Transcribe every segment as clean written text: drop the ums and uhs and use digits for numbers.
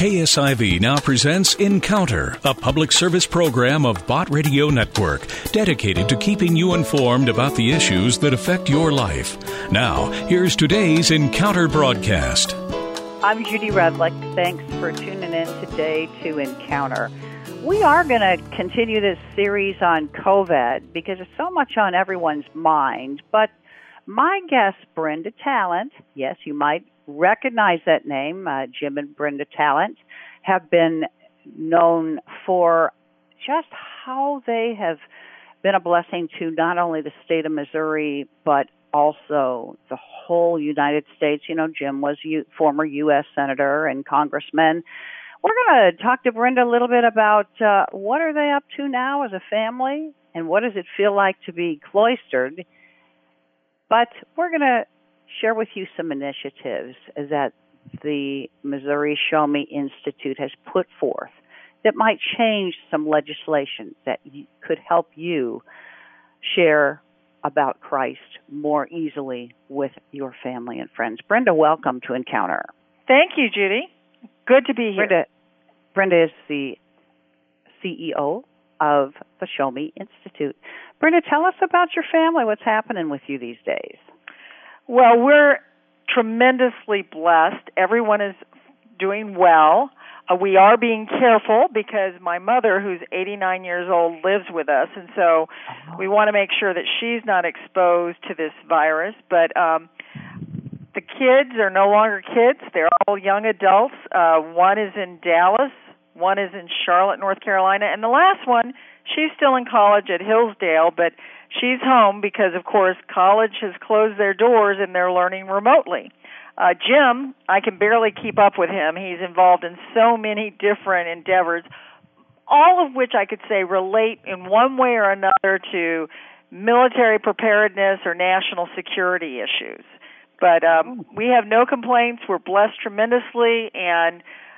KSIV now presents Encounter, a public service program of Bott Radio Network, dedicated to keeping you informed about the issues that affect your life. Now, here's today's Encounter broadcast. I'm Judy Redlick. Thanks for tuning in today to Encounter. We are going to continue this series on COVID because it's so much on everyone's mind. But my guest, Brenda Talent, yes, you might recognize that name. Jim and Brenda Talent have been known for just how they have been a blessing to not only the state of Missouri, but also the whole United States. You know, Jim was former U.S. Senator and Congressman. We're going to talk to Brenda a little bit about what are they up to now as a family and what does it feel like to be cloistered. But we're going to share with you some initiatives that the Missouri Show Me Institute has put forth that might change some legislation that could help you share about Christ more easily with your family and friends. Brenda, welcome to Encounter. Thank you, Judy. Good to be here. Brenda is the CEO of the Show Me Institute. Brenda, tell us about your family. What's happening with you these days? Well, we're tremendously blessed. Everyone is doing well. We are being careful because my mother, who's 89 years old, lives with us, and so we want to make sure that she's not exposed to this virus. But the kids are no longer kids. They're all young adults. One is in Dallas. One is in Charlotte, North Carolina. And the last one, she's still in college at Hillsdale, but she's home because, of course, college has closed their doors and they're learning remotely. Jim, I can barely keep up with him. He's involved in so many different endeavors, all of which I could say relate in one way or another to military preparedness or national security issues. But we have no complaints. We're blessed tremendously, and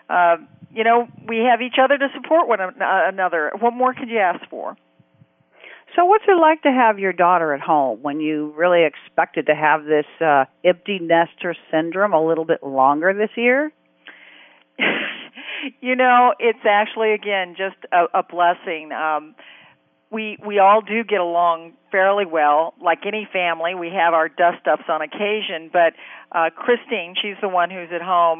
we have each other to support one another. What more could you ask for? So what's it like to have your daughter at home when you really expected to have this empty nester syndrome a little bit longer this year? It's actually, again, just a blessing. We all do get along fairly well. Like any family, we have our dust-ups on occasion, but Christine, she's the one who's at home,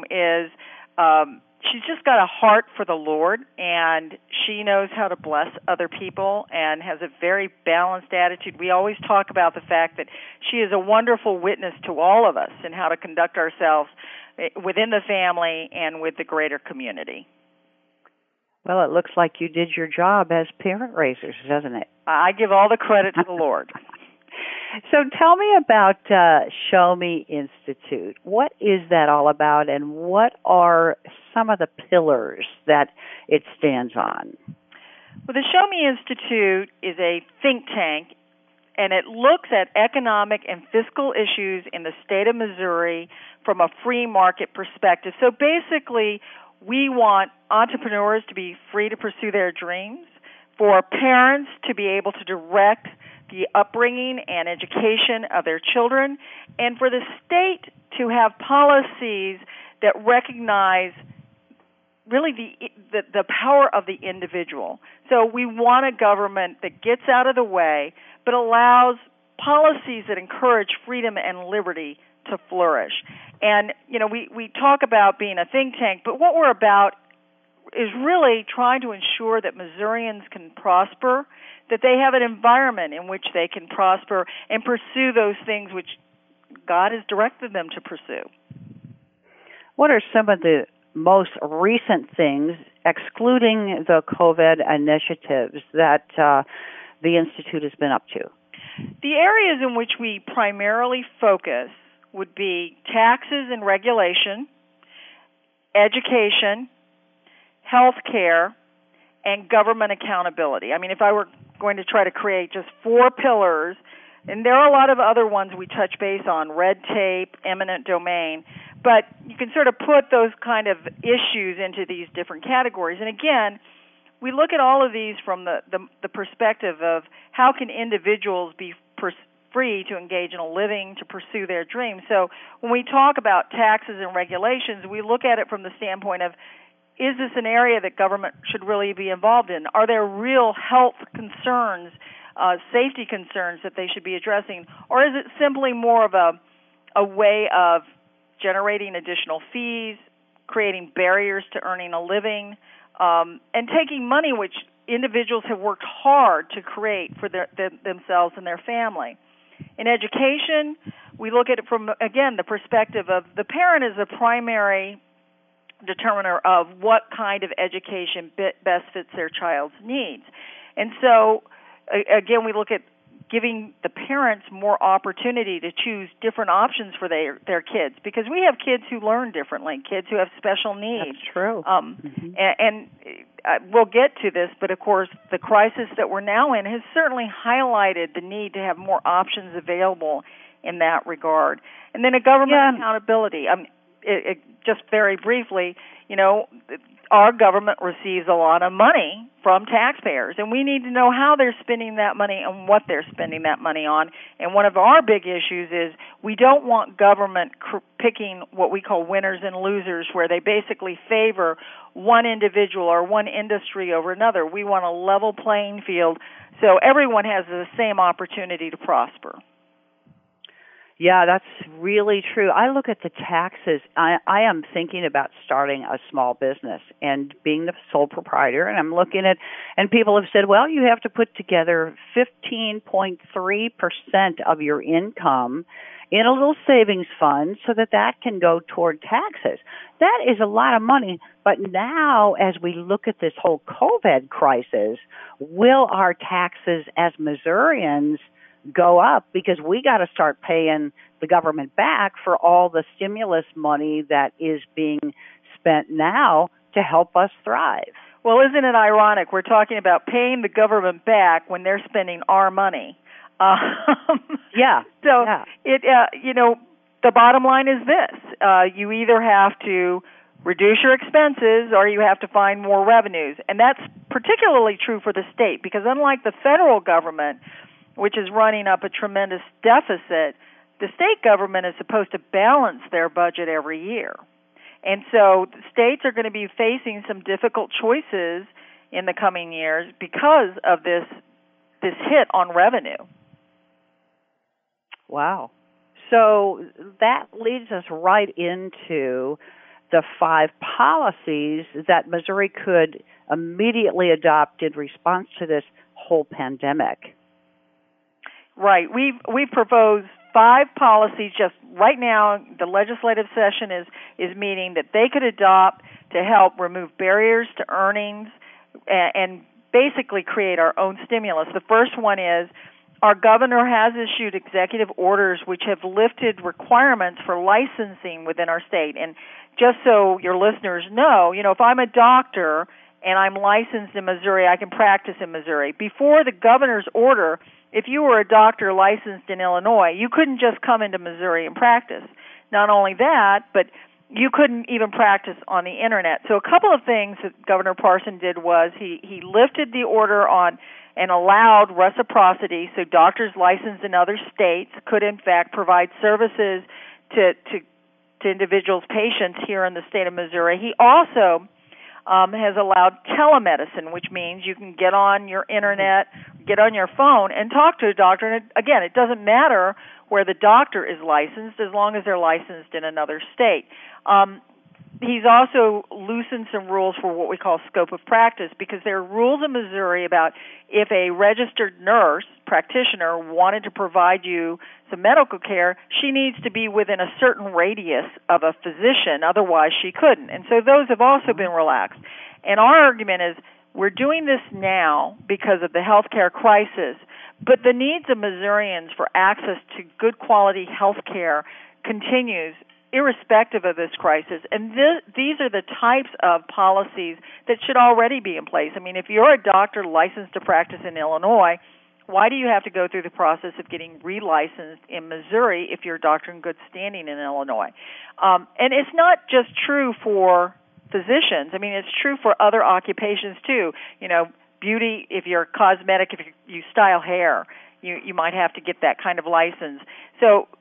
she's just got a heart for the Lord, and she knows how to bless other people and has a very balanced attitude. We always talk about the fact that she is a wonderful witness to all of us and how to conduct ourselves within the family and with the greater community. Well, it looks like you did your job as parent raisers, doesn't it? I give all the credit to the Lord. So tell me about Show Me Institute. What is that all about, and what are some of the pillars that it stands on? Well, the Show Me Institute is a think tank, and it looks at economic and fiscal issues in the state of Missouri from a free market perspective. So basically, we want entrepreneurs to be free to pursue their dreams, for parents to be able to direct the upbringing and education of their children, and for the state to have policies that recognize really the power of the individual. So we want a government that gets out of the way but allows policies that encourage freedom and liberty to flourish. And, we talk about being a think tank, but what we're about is really trying to ensure that Missourians can prosper, that they have an environment in which they can prosper and pursue those things which God has directed them to pursue. What are some of the most recent things, excluding the COVID initiatives, that the Institute has been up to? The areas in which we primarily focus would be taxes and regulation, education, health care, and government accountability. I mean, if I were going to try to create just 4 pillars, and there are a lot of other ones we touch base on, red tape, eminent domain, but you can sort of put those kind of issues into these different categories. And again, we look at all of these from the perspective of how can individuals be free to engage in a living, to pursue their dreams. So when we talk about taxes and regulations, we look at it from the standpoint of is this an area that government should really be involved in? Are there real health concerns, safety concerns that they should be addressing? Or is it simply more of a way of generating additional fees, creating barriers to earning a living, and taking money which individuals have worked hard to create for themselves and their family? In education, we look at it from, again, the perspective of the parent is the primary determiner of what kind of education best fits their child's needs. And so, again, we look at giving the parents more opportunity to choose different options for their kids, because we have kids who learn differently, kids who have special needs. That's true. And we'll get to this, but of course the crisis that we're now in has certainly highlighted the need to have more options available in that regard. And then a government accountability. Just very briefly, our government receives a lot of money from taxpayers, and we need to know how they're spending that money and what they're spending that money on. And one of our big issues is we don't want government picking what we call winners and losers, where they basically favor one individual or one industry over another. We want a level playing field so everyone has the same opportunity to prosper. Yeah, that's really true. I look at the taxes. I am thinking about starting a small business and being the sole proprietor, and I'm looking at, and people have said, well, you have to put together 15.3% of your income in a little savings fund so that can go toward taxes. That is a lot of money, but now as we look at this whole COVID crisis, will our taxes as Missourians go up, because we got to start paying the government back for all the stimulus money that is being spent now to help us thrive. Well, isn't it ironic? We're talking about paying the government back when they're spending our money. Yeah. So yeah. The bottom line is this: you either have to reduce your expenses or you have to find more revenues, and that's particularly true for the state, because unlike the federal government, which is running up a tremendous deficit, the state government is supposed to balance their budget every year. And so the states are going to be facing some difficult choices in the coming years because of this hit on revenue. Wow. So that leads us right into the 5 policies that Missouri could immediately adopt in response to this whole pandemic. Right. We've proposed 5 policies just right now. The legislative session is meeting that they could adopt to help remove barriers to earnings and basically create our own stimulus. The first one is our governor has issued executive orders which have lifted requirements for licensing within our state. And just so your listeners know, if I'm a doctor and I'm licensed in Missouri, I can practice in Missouri. Before the governor's order, if you were a doctor licensed in Illinois, you couldn't just come into Missouri and practice. Not only that, but you couldn't even practice on the Internet. So a couple of things that Governor Parson did was he lifted the order on and allowed reciprocity, so doctors licensed in other states could, in fact, provide services to individuals, patients here in the state of Missouri. He also has allowed telemedicine, which means you can get on your Internet, get on your phone, and talk to a doctor. And again, it doesn't matter where the doctor is licensed as long as they're licensed in another state. He's also loosened some rules for what we call scope of practice, because there are rules in Missouri about if a registered nurse practitioner wanted to provide you some medical care, she needs to be within a certain radius of a physician, otherwise she couldn't. And so those have also been relaxed. And our argument is we're doing this now because of the healthcare crisis, but the needs of Missourians for access to good quality health care continues irrespective of this crisis. And these are the types of policies that should already be in place. I mean, if you're a doctor licensed to practice in Illinois, why do you have to go through the process of getting relicensed in Missouri if you're a doctor in good standing in Illinois? And it's not just true for physicians. I mean, it's true for other occupations too. Beauty, if you're cosmetic, if you style hair, you might have to get that kind of license. So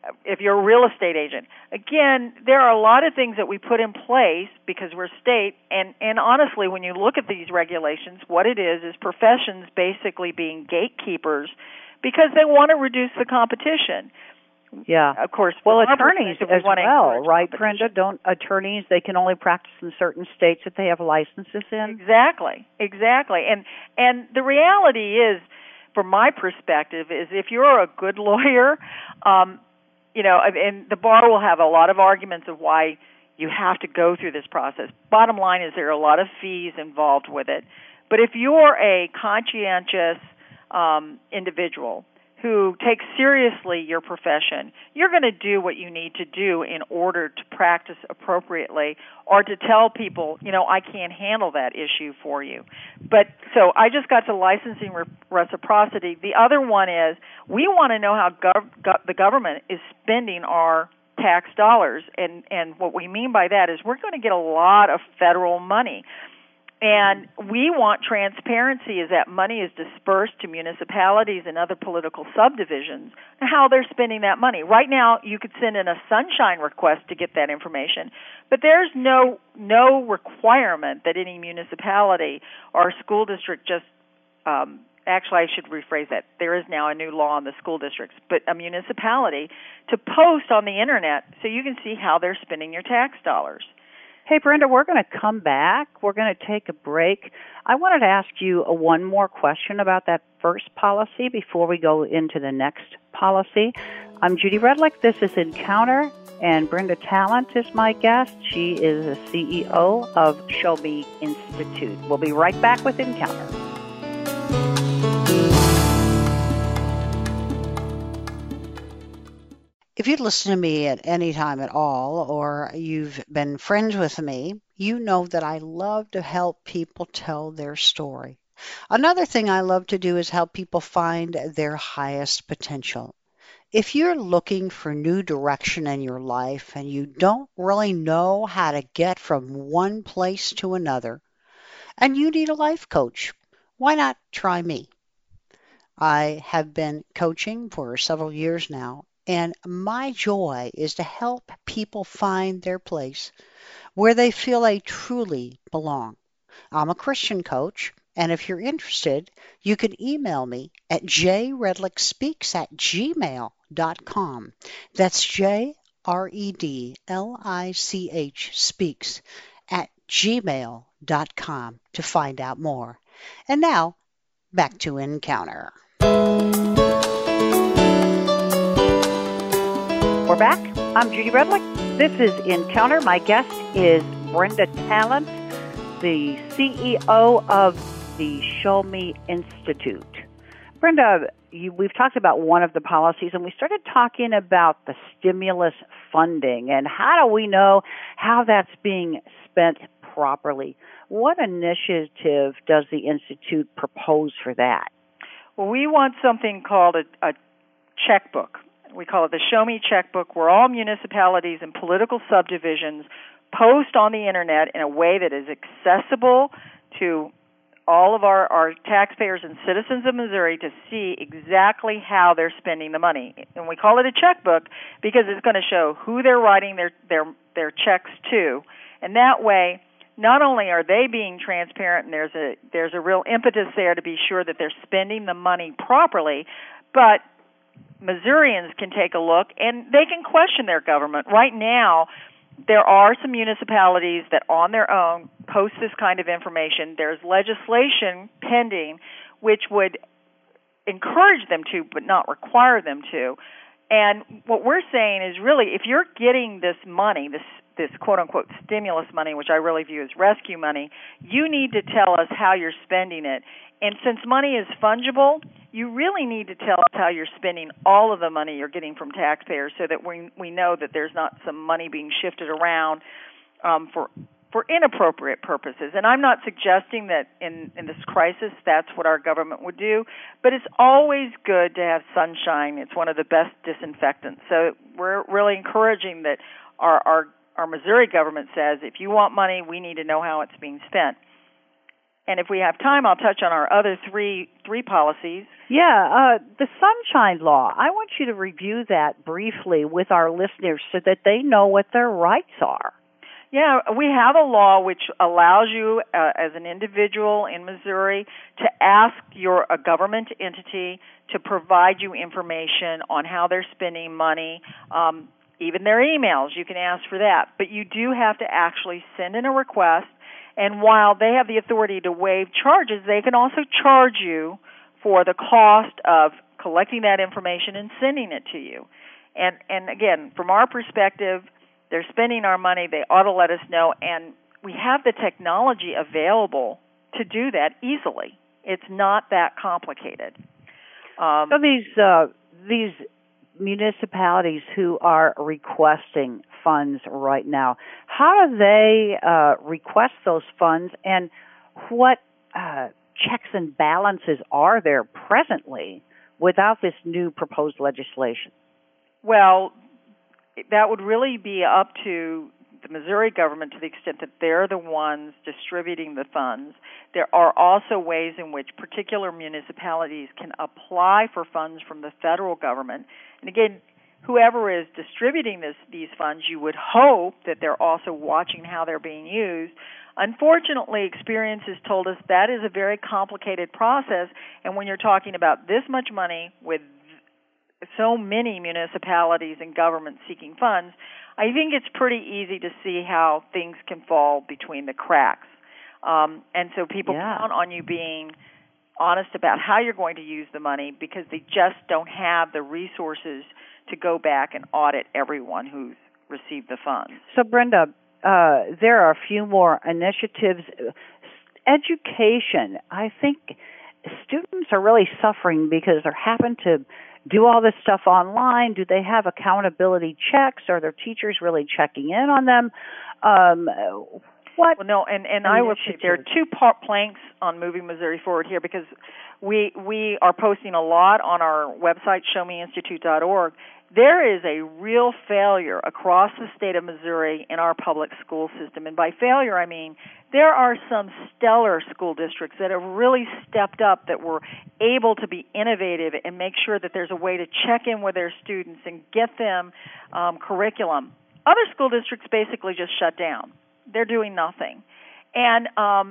if you're a real estate agent. Again, there are a lot of things that we put in place because we're state, and honestly, when you look at these regulations, what it is professions basically being gatekeepers because they want to reduce the competition. Yeah. Of course. Well, attorneys as well, right, Brenda? Don't attorneys, they can only practice in certain states that they have licenses in? Exactly. And the reality is, from my perspective, is if you're a good lawyer, and the bar will have a lot of arguments of why you have to go through this process. Bottom line is there are a lot of fees involved with it. But if you're a conscientious individual who takes seriously your profession, you're going to do what you need to do in order to practice appropriately or to tell people, I can't handle that issue for you. But so I just got to licensing reciprocity. The other one is we want to know how the government is spending our tax dollars. And what we mean by that is we're going to get a lot of federal money. And we want transparency as that money is dispersed to municipalities and other political subdivisions and how they're spending that money. Right now, you could send in a sunshine request to get that information, but there's no requirement that any municipality or school district actually, I should rephrase that. There is now a new law on the school districts, but a municipality to post on the Internet so you can see how they're spending your tax dollars. Hey, Brenda, we're going to come back. We're going to take a break. I wanted to ask you one more question about that first policy before we go into the next policy. I'm Judy Redlick. This is Encounter, and Brenda Talent is my guest. She is the CEO of Show Me Institute. We'll be right back with Encounter. If you'd listen to me at any time at all, or you've been friends with me, you know that I love to help people tell their story. Another thing I love to do is help people find their highest potential. If you're looking for new direction in your life and you don't really know how to get from one place to another, and you need a life coach, why not try me? I have been coaching for several years now, and my joy is to help people find their place where they feel they truly belong. I'm a Christian coach, and if you're interested, you can email me at jredlichspeaks@gmail.com. That's JREDLICH speaks@gmail.com to find out more. And now, back to Encounter. We're back. I'm Judy Redlick. This is Encounter. My guest is Brenda Talent, the CEO of the Show Me Institute. Brenda, we've talked about one of the policies, and we started talking about the stimulus funding and how do we know how that's being spent properly. What initiative does the Institute propose for that? Well, we want something called a checkbook. We call it the Show Me Checkbook, where all municipalities and political subdivisions post on the Internet in a way that is accessible to all of our taxpayers and citizens of Missouri to see exactly how they're spending the money. And we call it a checkbook because it's going to show who they're writing their checks to. And that way, not only are they being transparent and there's a real impetus there to be sure that they're spending the money properly, but Missourians can take a look and they can question their government. Right now, there are some municipalities that on their own post this kind of information. There's legislation pending which would encourage them to but not require them to. And what we're saying is really if you're getting this money, this quote-unquote stimulus money, which I really view as rescue money, you need to tell us how you're spending it. And since money is fungible, you really need to tell us how you're spending all of the money you're getting from taxpayers so that we know that there's not some money being shifted around for inappropriate purposes. And I'm not suggesting that in this crisis that's what our government would do, but it's always good to have sunshine. It's one of the best disinfectants. So we're really encouraging that our Missouri government says if you want money, we need to know how it's being spent. And if we have time, I'll touch on our other three policies. Yeah, the Sunshine Law. I want you to review that briefly with our listeners so that they know what their rights are. Yeah, we have a law which allows you as an individual in Missouri to ask a government entity to provide you information on how they're spending money, even their emails. You can ask for that. But you do have to actually send in a request, and while they have the authority to waive charges, they can also charge you for the cost of collecting that information and sending it to you. And again, from our perspective, they're spending our money. They ought to let us know, and we have the technology available to do that easily. It's not that complicated. So these municipalities who are requesting funds right now, how do they request those funds, and what checks and balances are there presently without this new proposed legislation? Well, that would really be up to the Missouri government to the extent that they're the ones distributing the funds. There are also ways in which particular municipalities can apply for funds from the federal government. And again, whoever is distributing these funds, you would hope that they're also watching how they're being used. Unfortunately, experience has told us that is a very complicated process, and when you're talking about this much money with so many municipalities and governments seeking funds, I think it's pretty easy to see how things can fall between the cracks. And so people count on you being honest about how you're going to use the money because they just don't have the resources to go back and audit everyone who's received the funds. So, Brenda, there are a few more initiatives. Education, I think students are really suffering because they're having to do all this stuff online. Do they have accountability checks? Are their teachers really checking in on them? What? Well, no, and I will say there are two planks on Moving Missouri Forward here because we are posting a lot on our website, showmeinstitute.org. There is a real failure across the state of Missouri in our public school system. And by failure, I mean there are some stellar school districts that have really stepped up, that were able to be innovative and make sure that there's a way to check in with their students and get them curriculum. Other school districts basically just shut down. They're doing nothing. And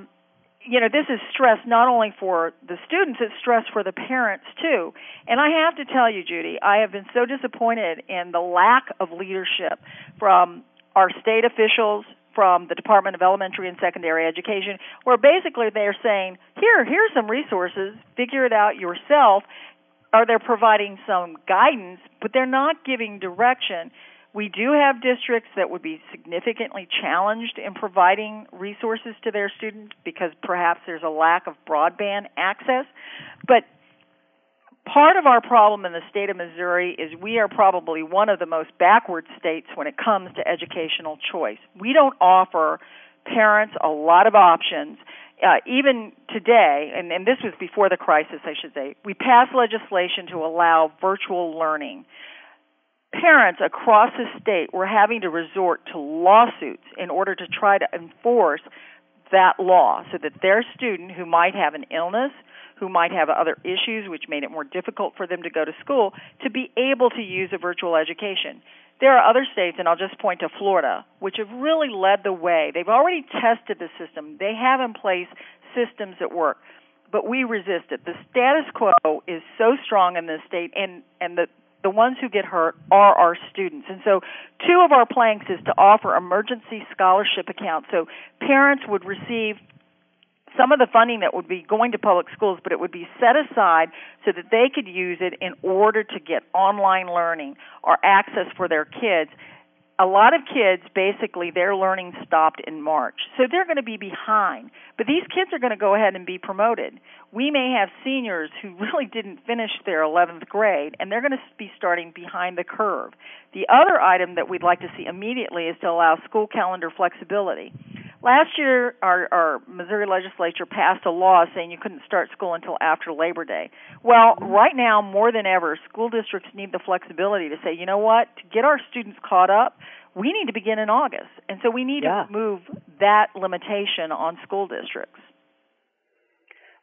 this is stress not only for the students, it's stress for the parents, too. And I have to tell you, Judy, I have been so disappointed in the lack of leadership from our state officials, from the Department of Elementary and Secondary Education, where basically they're saying, here's some resources, figure it out yourself, or they're providing some guidance, but they're not giving direction. We do have districts that would be significantly challenged in providing resources to their students because perhaps there's a lack of broadband access. But part of our problem in the state of Missouri is we are probably one of the most backward states when it comes to educational choice. We don't offer parents a lot of options. Even today, and this was before the crisis, I should say, we passed legislation to allow virtual learning. Parents across the state were having to resort to lawsuits in order to try to enforce that law so that their student who might have an illness, who might have other issues which made it more difficult for them to go to school, to be able to use a virtual education. There are other states, and I'll just point to Florida, which have really led the way. They've already tested the system. They have in place systems that work, but we resist it. The status quo is so strong in this state, and the ones who get hurt are our students. And so two of our planks is to offer emergency scholarship accounts. So parents would receive some of the funding that would be going to public schools, but it would be set aside so that they could use it in order to get online learning or access for their kids. A lot of kids, basically, their learning stopped in March. So they're going to be behind. But these kids are going to go ahead and be promoted. We may have seniors who really didn't finish their 11th grade, and they're going to be starting behind the curve. The other item that we'd like to see immediately is to allow school calendar flexibility. Last year, our Missouri legislature passed a law saying you couldn't start school until after Labor Day. Well, right now, more than ever, school districts need the flexibility to say, you know what, to get our students caught up, we need to begin in August. And so we need to remove that limitation on school districts.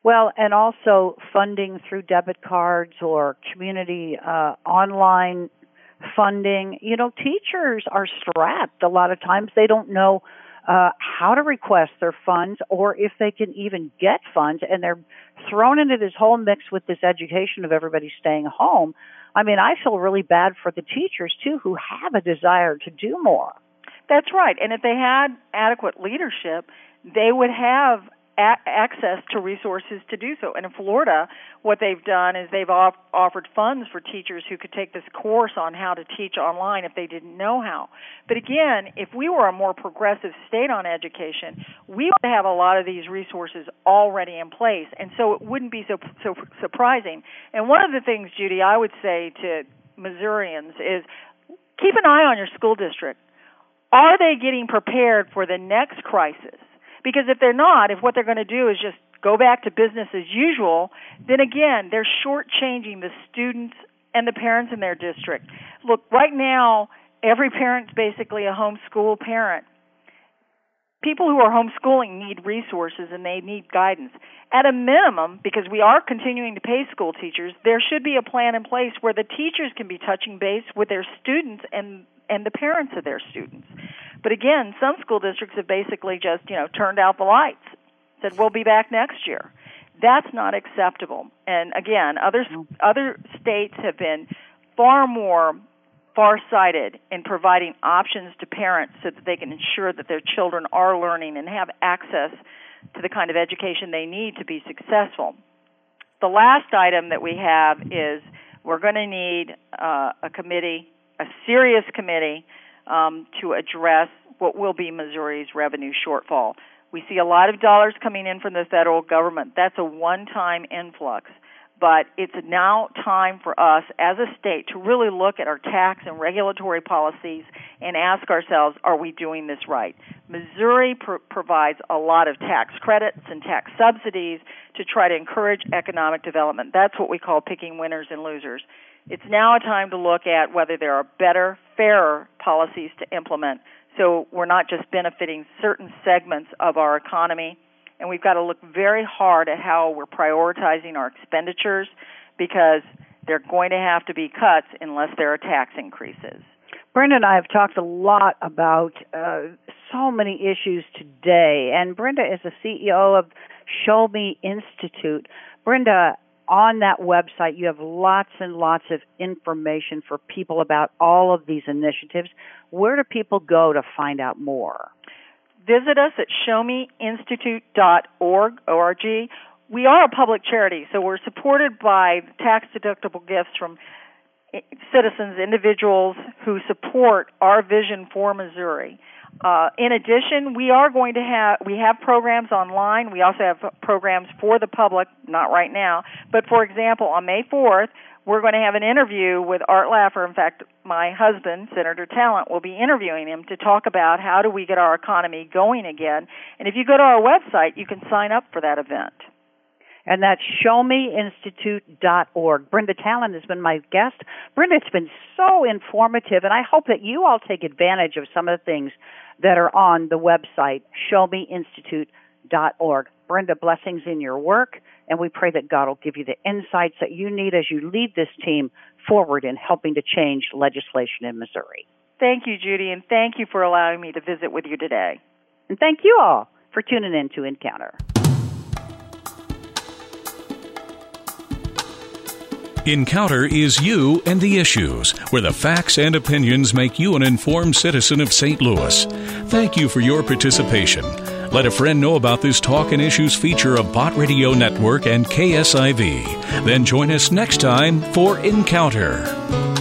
Well, and also funding through debit cards or community online funding. You know, teachers are strapped. A lot of times they don't know how to request their funds or if they can even get funds, and they're thrown into this whole mix with this education of everybody staying home. I mean, I feel really bad for the teachers, too, who have a desire to do more. That's right. And if they had adequate leadership, they would have access to resources to do so. And in Florida, what they've done is they've offered funds for teachers who could take this course on how to teach online if they didn't know how. But again, if we were a more progressive state on education, we would have a lot of these resources already in place, and so it wouldn't be so surprising. And one of the things, Judy, I would say to Missourians is keep an eye on your school district. Are they getting prepared for the next crisis? Because if they're not, if what they're going to do is just go back to business as usual, then again, they're shortchanging the students and the parents in their district. Look, right now, every parent's basically a homeschool parent. People who are homeschooling need resources and they need guidance. At a minimum, because we are continuing to pay school teachers, there should be a plan in place where the teachers can be touching base with their students and the parents of their students. But again, some school districts have basically just, turned out the lights, said we'll be back next year. That's not acceptable. And again, other states have been far more far-sighted in providing options to parents so that they can ensure that their children are learning and have access to the kind of education they need to be successful. The last item that we have is we're going to need a committee, a serious committee, to address what will be Missouri's revenue shortfall. We see a lot of dollars coming in from the federal government. That's a one-time influx. But it's now time for us as a state to really look at our tax and regulatory policies and ask ourselves, are we doing this right? Missouri provides a lot of tax credits and tax subsidies to try to encourage economic development. That's what we call picking winners and losers. It's now a time to look at whether there are better, fairer policies to implement so we're not just benefiting certain segments of our economy. And we've got to look very hard at how we're prioritizing our expenditures because they're going to have to be cuts unless there are tax increases. Brenda and I have talked a lot about so many issues today, and Brenda is the CEO of Show Me Institute. Brenda, on that website, you have lots and lots of information for people about all of these initiatives. Where do people go to find out more? Visit us at showmeinstitute.org. We are a public charity, so we're supported by tax-deductible gifts from citizens, individuals who support our vision for Missouri. In addition, we have programs online. We also have programs for the public, not right now. But, for example, on May 4th, we're going to have an interview with Art Laffer. In fact, my husband, Senator Talent, will be interviewing him to talk about how do we get our economy going again. And if you go to our website, you can sign up for that event. And that's showmeinstitute.org. Brenda Talent has been my guest. Brenda, it's been so informative, and I hope that you all take advantage of some of the things that are on the website, showmeinstitute.org. Brenda, blessings in your work, and we pray that God will give you the insights that you need as you lead this team forward in helping to change legislation in Missouri. Thank you, Judy, and thank you for allowing me to visit with you today. And thank you all for tuning in to Encounter. Encounter is you and the issues, where the facts and opinions make you an informed citizen of St. Louis. Thank you for your participation. Let a friend know about this Talk and Issues feature of Bott Radio Network and KSIV. Then join us next time for Encounter.